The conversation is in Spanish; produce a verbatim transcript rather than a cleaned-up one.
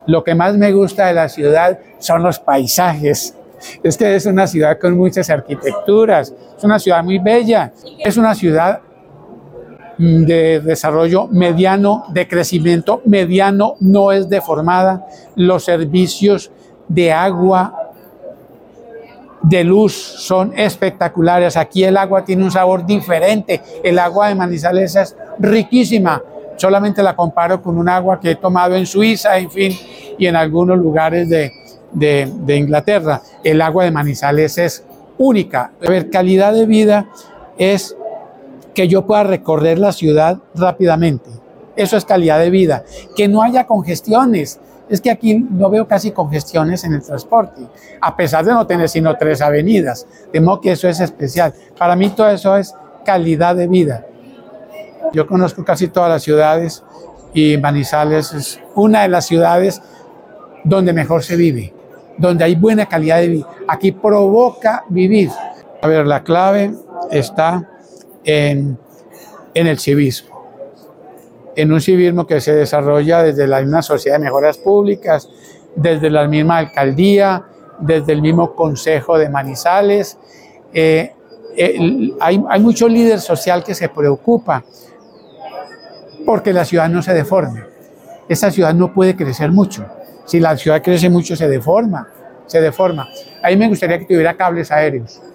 Lo que más me gusta de la ciudad son los paisajes. Es que es una ciudad con muchas arquitecturas, es una ciudad muy bella, es una ciudad de desarrollo mediano, de crecimiento mediano, no es deformada. Los servicios de agua, de luz son espectaculares. Aquí el agua tiene un sabor diferente. El agua de Manizales es riquísima. Solamente la comparo con un agua que he tomado en Suiza, en fin, y en algunos lugares de, de, de Inglaterra. El agua de Manizales es única. A ver, calidad de vida es que yo pueda recorrer la ciudad rápidamente. Eso es calidad de vida. Que no haya congestiones. Es que aquí no veo casi congestiones en el transporte, a pesar de no tener sino tres avenidas. De modo que eso es especial. Para mí todo eso es calidad de vida. Yo conozco casi todas las ciudades y Manizales es una de las ciudades donde mejor se vive, donde hay buena calidad de vida. Aquí provoca vivir. A ver, la clave está en, en el civismo, en un civismo que se desarrolla desde la misma Sociedad de Mejoras Públicas, desde la misma alcaldía, desde el mismo Consejo de Manizales. Eh, eh, hay, hay mucho líder social que se preocupa porque la ciudad no se deforme. Esa ciudad no puede crecer mucho. Si la ciudad crece mucho, se deforma, se deforma. A mí me gustaría que tuviera cables aéreos.